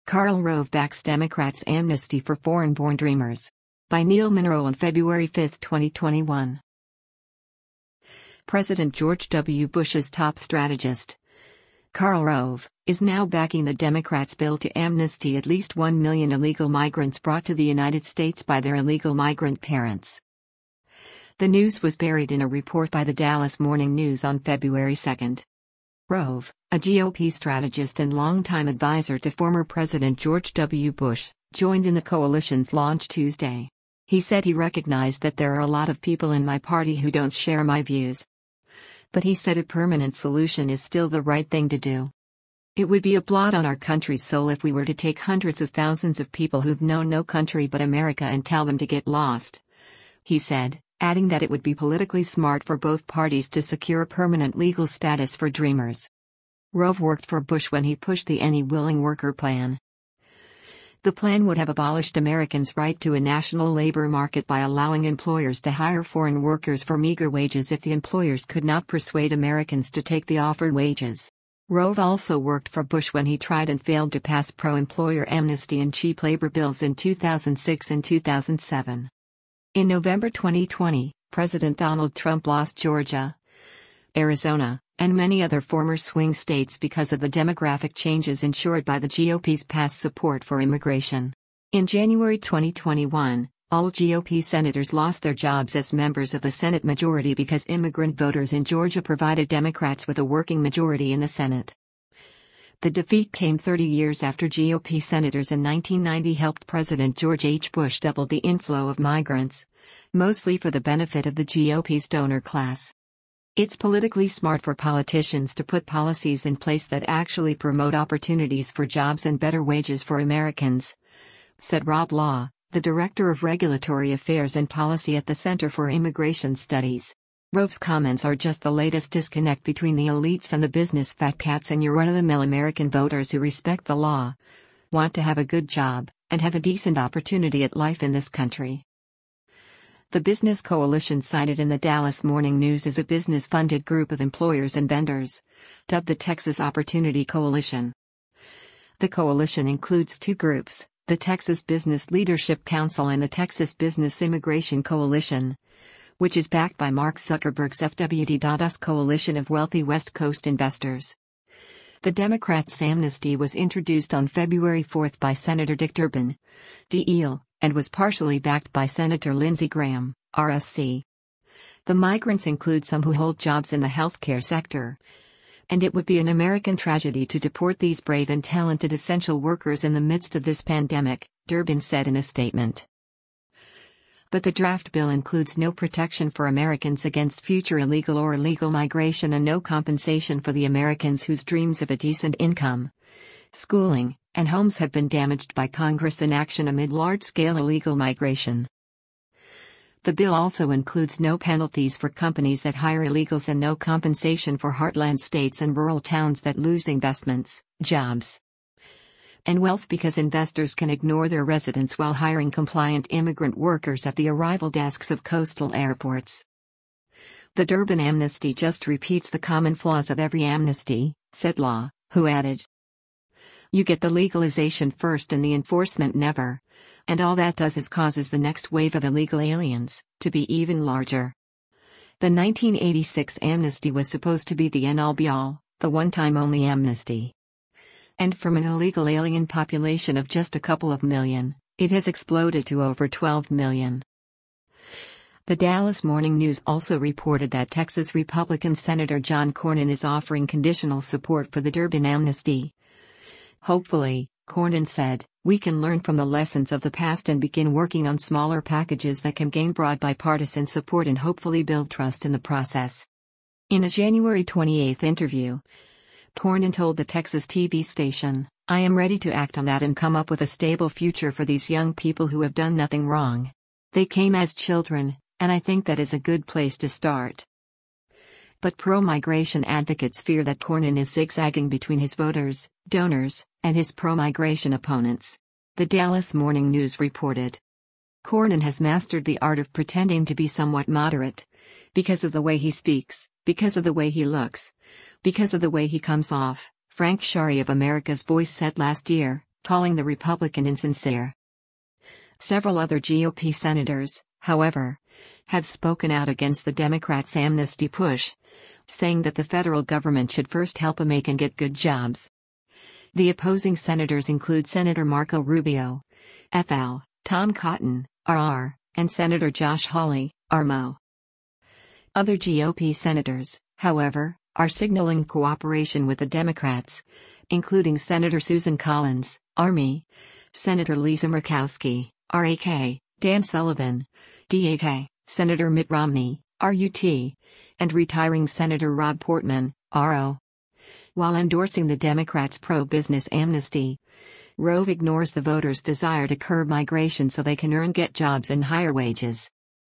Karl Rove backs Democrats' amnesty for foreign-born dreamers. By Neil Monroe on February 5, 2021. President George W. Bush's top strategist, Karl Rove, is now backing the Democrats' bill to amnesty at least 1 million illegal migrants brought to the United States by their illegal migrant parents. The news was buried in a report by the Dallas Morning News on February 2. Rove, a GOP strategist and longtime advisor to former President George W. Bush, joined in the coalition's launch Tuesday. He said he recognized that there are a lot of people in my party who don't share my views. But he said a permanent solution is still the right thing to do. It would be a blot on our country's soul if we were to take hundreds of thousands of people who've known no country but America and tell them to get lost, he said, adding that it would be politically smart for both parties to secure a permanent legal status for dreamers. Rove worked for Bush when he pushed the Any Willing Worker Plan. The plan would have abolished Americans' right to a national labor market by allowing employers to hire foreign workers for meager wages if the employers could not persuade Americans to take the offered wages. Rove also worked for Bush when he tried and failed to pass pro-employer amnesty and cheap labor bills in 2006 and 2007. In November 2020, President Donald Trump lost Georgia, Arizona, and many other former swing states because of the demographic changes ensured by the GOP's past support for immigration. In January 2021, all GOP senators lost their jobs as members of the Senate majority because immigrant voters in Georgia provided Democrats with a working majority in the Senate. The defeat came 30 years after GOP senators in 1990 helped President George H. Bush double the inflow of migrants, mostly for the benefit of the GOP's donor class. It's politically smart for politicians to put policies in place that actually promote opportunities for jobs and better wages for Americans, said Rob Law, the Director of Regulatory Affairs and Policy at the Center for Immigration Studies. Rove's comments are just the latest disconnect between the elites and the business fat cats and your run-of-the-mill American voters who respect the law, want to have a good job, and have a decent opportunity at life in this country. The Business Coalition, cited in the Dallas Morning News, is a business-funded group of employers and vendors, dubbed the Texas Opportunity Coalition. The coalition includes two groups, the Texas Business Leadership Council and the Texas Business Immigration Coalition, which is backed by Mark Zuckerberg's FWD.US coalition of wealthy West Coast investors. The Democrats' amnesty was introduced on February 4 by Senator Dick Durbin, DL, and was partially backed by Senator Lindsey Graham, RSC. The migrants include some who hold jobs in the healthcare sector, and it would be an American tragedy to deport these brave and talented essential workers in the midst of this pandemic, Durbin said in a statement. But the draft bill includes no protection for Americans against future illegal or illegal migration and no compensation for the Americans whose dreams of a decent income, schooling, and homes have been damaged by Congress' inaction amid large-scale illegal migration. The bill also includes no penalties for companies that hire illegals and no compensation for heartland states and rural towns that lose investments, jobs, and wealth because investors can ignore their residents while hiring compliant immigrant workers at the arrival desks of coastal airports. The Durbin amnesty just repeats the common flaws of every amnesty, said Law, who added, "You get the legalization first and the enforcement never, and all that does is causes the next wave of illegal aliens to be even larger." The 1986 amnesty was supposed to be the end-all be-all, the one-time only amnesty. And from an illegal alien population of just a couple of million, it has exploded to over 12 million. The Dallas Morning News also reported that Texas Republican Senator John Cornyn is offering conditional support for the Durbin amnesty. Hopefully, Cornyn said, we can learn from the lessons of the past and begin working on smaller packages that can gain broad bipartisan support and hopefully build trust in the process. In a January 28 interview, Cornyn told the Texas TV station, I am ready to act on that and come up with a stable future for these young people who have done nothing wrong. They came as children, and I think that is a good place to start. But pro-migration advocates fear that Cornyn is zigzagging between his voters, donors, and his pro-migration opponents. The Dallas Morning News reported. Cornyn has mastered the art of pretending to be somewhat moderate, because of the way he speaks, because of the way he looks, because of the way he comes off, Frank Shari of America's Voice said last year, calling the Republican insincere. Several other GOP senators, however, have spoken out against the Democrats' amnesty push, saying that the federal government should first help Americans get good jobs. The opposing senators include Senator Marco Rubio, FL, Tom Cotton, RR, and Senator Josh Hawley, RMO. Other GOP senators, however, are signaling cooperation with the Democrats, including Senator Susan Collins, RME, Senator Lisa Murkowski, RAK, Dan Sullivan, DAK, Senator Mitt Romney, RUT, and retiring Senator Rob Portman, RO. While endorsing the Democrats' pro-business amnesty, Rove ignores the voters' desire to curb migration so they can get jobs and higher wages.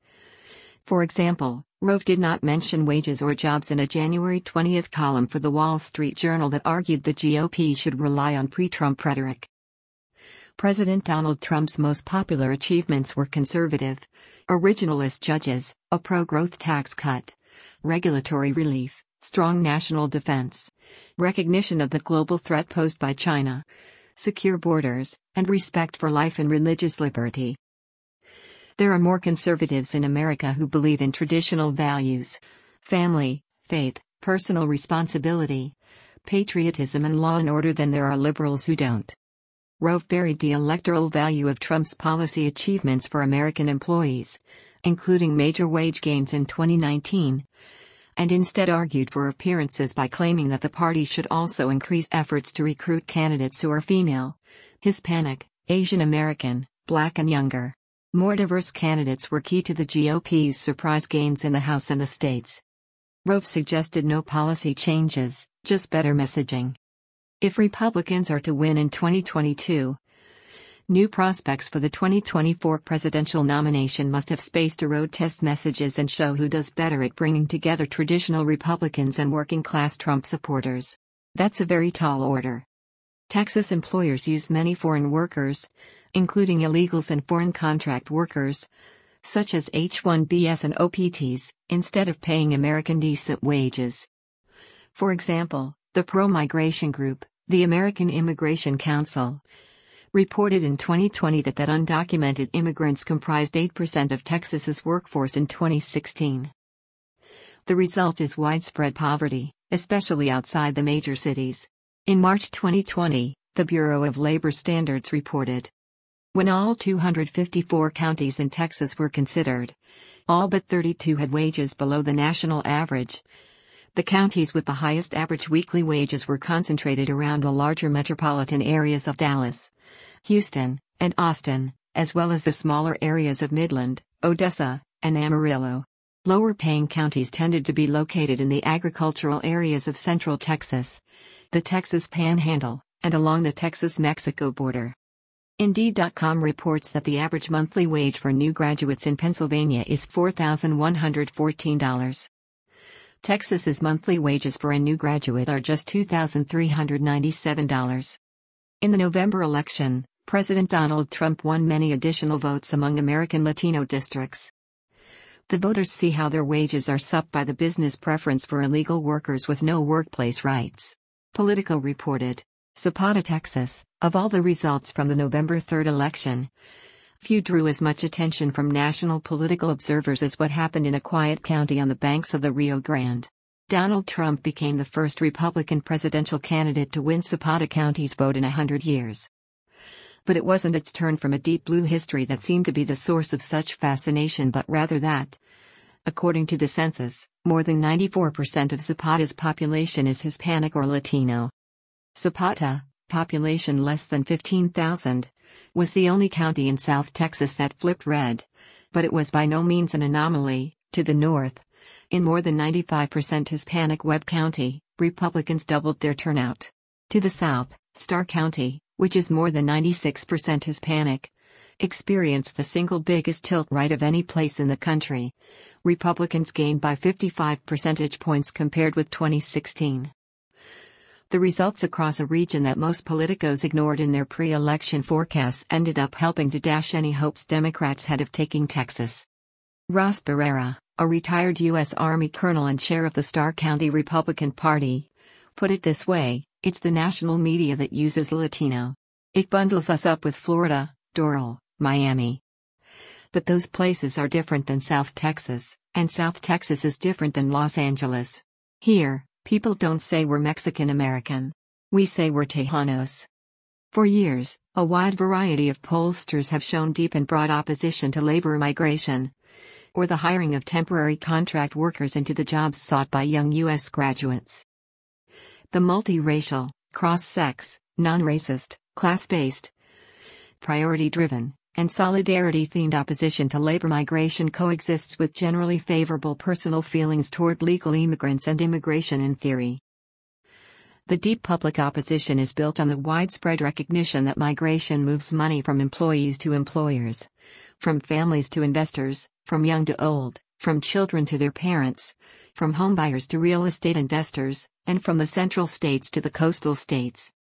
For example, Rove did not mention wages or jobs in a January 20 column for the Wall Street Journal that argued the GOP should rely on pre-Trump rhetoric. President Donald Trump's most popular achievements were conservative, originalist judges, a pro-growth tax cut, regulatory relief, strong national defense, recognition of the global threat posed by China, secure borders, and respect for life and religious liberty. There are more conservatives in America who believe in traditional values, family, faith, personal responsibility, patriotism, and law and order than there are liberals who don't. Rove buried the electoral value of Trump's policy achievements for American employees, including major wage gains in 2019, and instead argued for appearances by claiming that the party should also increase efforts to recruit candidates who are female, Hispanic, Asian American, Black, and younger. More diverse candidates were key to the GOP's surprise gains in the House and the states. Rove suggested no policy changes, just better messaging. If Republicans are to win in 2022, new prospects for the 2024 presidential nomination must have space to road test messages and show who does better at bringing together traditional Republicans and working-class Trump supporters. That's a very tall order. Texas employers use many foreign workers, including illegals and foreign contract workers, such as H-1Bs and OPTs, instead of paying American decent wages. For example, the pro-migration group, the American Immigration Council, reported in 2020 that undocumented immigrants comprised 8% of Texas's workforce in 2016. The result is widespread poverty, especially outside the major cities. In March 2020, the Bureau of Labor Standards reported, when all 254 counties in Texas were considered, all but 32 had wages below the national average. The counties with the highest average weekly wages were concentrated around the larger metropolitan areas of Dallas, Houston, and Austin, as well as the smaller areas of Midland, Odessa, and Amarillo. Lower-paying counties tended to be located in the agricultural areas of central Texas, the Texas Panhandle, and along the Texas-Mexico border. Indeed.com reports that the average monthly wage for new graduates in Pennsylvania is $4,114. Texas's monthly wages for a new graduate are just $2,397. In the November election, President Donald Trump won many additional votes among American Latino districts. The voters see how their wages are supped by the business preference for illegal workers with no workplace rights. Politico reported, Zapata, Texas, of all the results from the November 3 election, few drew as much attention from national political observers as what happened in a quiet county on the banks of the Rio Grande. Donald Trump became the first Republican presidential candidate to win Zapata County's vote in 100 years. But it wasn't its turn from a deep blue history that seemed to be the source of such fascination, but rather that, according to the census, more than 94% of Zapata's population is Hispanic or Latino. Zapata, population less than 15,000, was the only county in South Texas that flipped red, but it was by no means an anomaly. To the north, in more than 95% Hispanic Webb County, Republicans doubled their turnout. To the south, Starr County, which is more than 96% Hispanic, experienced the single biggest tilt right of any place in the country. Republicans gained by 55 percentage points compared with 2016. The results across a region that most politicos ignored in their pre-election forecasts ended up helping to dash any hopes Democrats had of taking Texas. Ross Barrera, a retired U.S. Army colonel and chair of the Starr County Republican Party, put it this way: it's the national media that uses Latino. It bundles us up with Florida, Doral, Miami. But those places are different than South Texas, and South Texas is different than Los Angeles. Here, people don't say we're Mexican American. We say we're Tejanos. For years, a wide variety of pollsters have shown deep and broad opposition to labor migration, or the hiring of temporary contract workers into the jobs sought by young U.S. graduates. The multiracial, cross-sex, non-racist, class-based, priority-driven, and solidarity-themed opposition to labor migration coexists with generally favorable personal feelings toward legal immigrants and immigration in theory. The deep public opposition is built on the widespread recognition that migration moves money from employees to employers, from families to investors, from young to old, from children to their parents, from homebuyers to real estate investors, and from the central states to the coastal states.